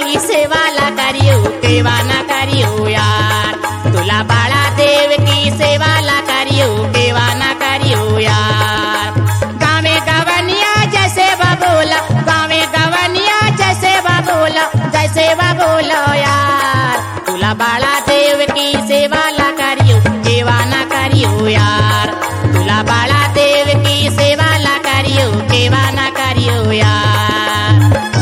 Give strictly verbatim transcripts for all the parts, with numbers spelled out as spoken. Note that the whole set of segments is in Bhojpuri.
की सेवा ला करियो केवा ना करियो यार। तुला बाळा देव की सेवा ला करियो केवा ना करियो यार। गावे गवनिया जैसे बबोला, गावे गवनिया जैसे बबोला, जैसे बबोला यार। तुला बाळा देव की सेवा ला करियो केवा ना करियो यार। तुला बाळा देव की सेवा ला करियो केवा ना करियो यार।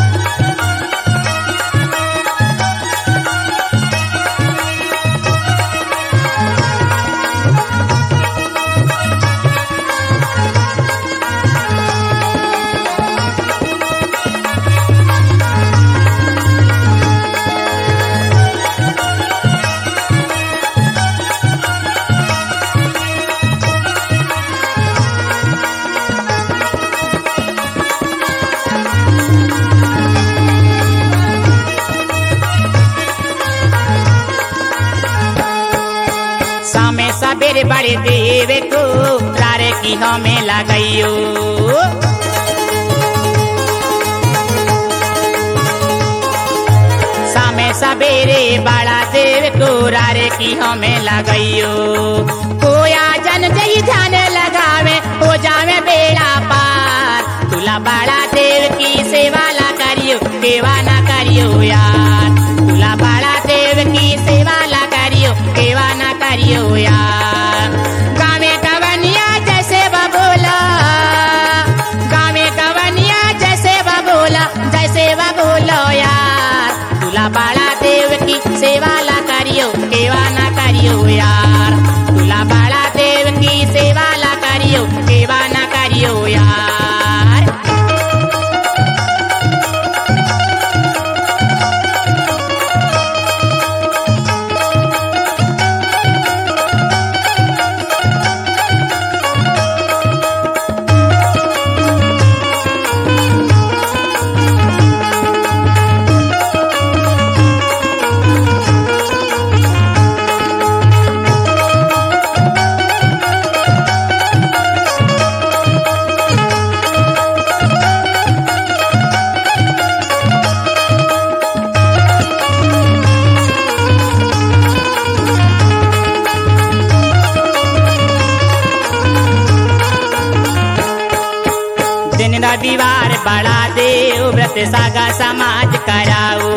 सामे सबेरे बड़े देव को रारे की हमें लगाइयो। सामे सबेरे बड़ा देव को रारे की हमें लगाइयो। कोया जन जई ध्यान लगावे हो जावे बेड़ा पार। तुला बड़ा देव की सेवा ला करियो केवा ना करियो यार। तुला बड़ा देव की सेवा ला करियो केवा ना करियो यार। गावे गवनिया जैसे बबोला, गावे गवनिया जैसे बबोला, जैसे बबोला यार। तुला बाळा देव की सेवा ला करियो केवा ना करियो यार। तुला बाळा देव की सेवा ला करियो केवा ना करियो यार। दिन रविवार बड़ा देव व्रत सागा समाज कराओ।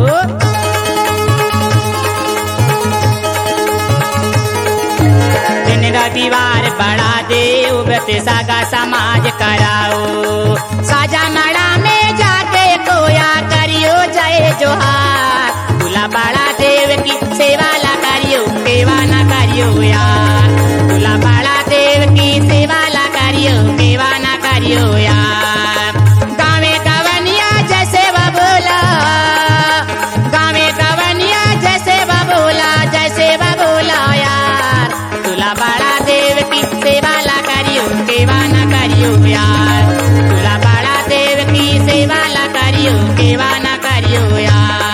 दिन रविवार बड़ा देव व्रत सागा समाज कराओ। साजा नड़ा में जाके कोया करियो जय जोहार। तुला बड़ा देव की सेवा ला करियो केवा ना करियो यार। तुला बड़ा देव की सेवा ला करियो केवा ना करियो यार। गावे गवनिया जैसे बबोला, गावे गवनिया जैसे बबोला, जैसे बबोला यार। तुला बड़ा देव की सेवा ला करियो केवा ना करियो यार। तुला बड़ा देव की सेवा ला करियो केवा ना करियो यार।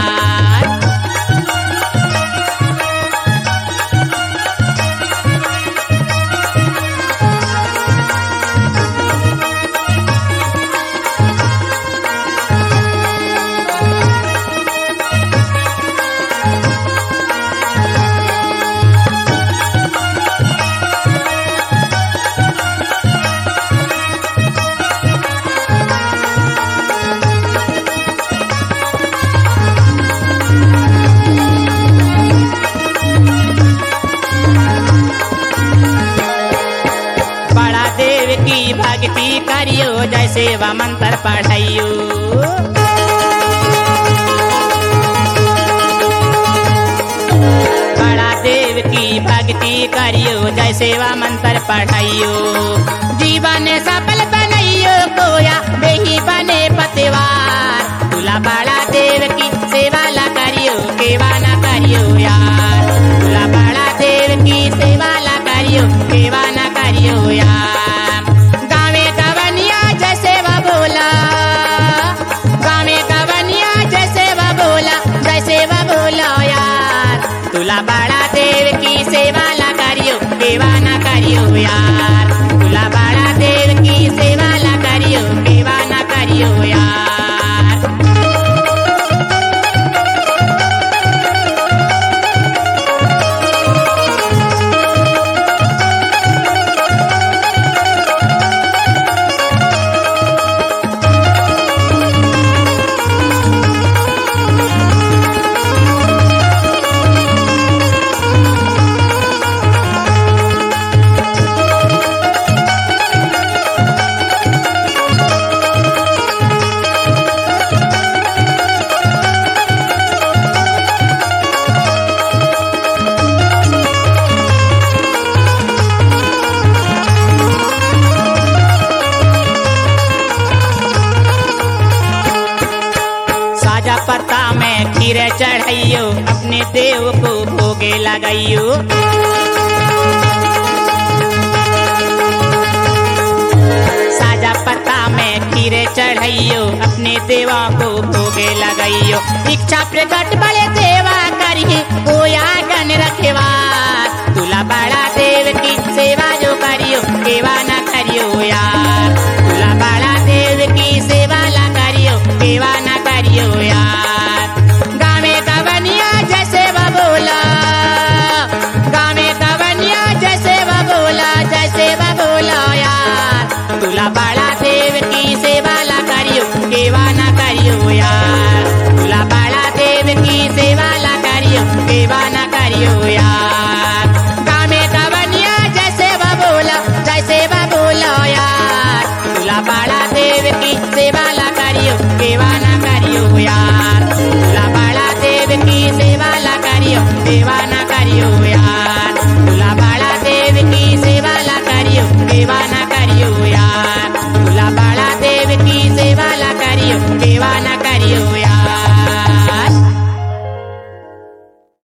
भक्ति करियो जैसे वा मंत्र पढ़ाइयो। बड़ा देव की भक्ति करियो जैसे वा मंत्र पढ़ाइयो। जीवन सफल बनइयो कोया बेही बने पतवार। तुला बड़ा देव की सेवा ला करियो केवा ना करियो यार। तुला बड़ा देव की सेवा ला करियो केवा ना करियो यार। तुला बड़ा देव की सेवा ला करियो केवा ना करियो यार। तुला बड़ा देव की सेवा ला करियो केवा ना करियो यार। पत्ता में खीर चढ़ाइयो अपने देव को भोगे लगाइयो। साजा पत्ता में खीर चढ़ाइयो अपने देवा को भोगे लगाइयो। इच्छा प्रकट बड़े देवा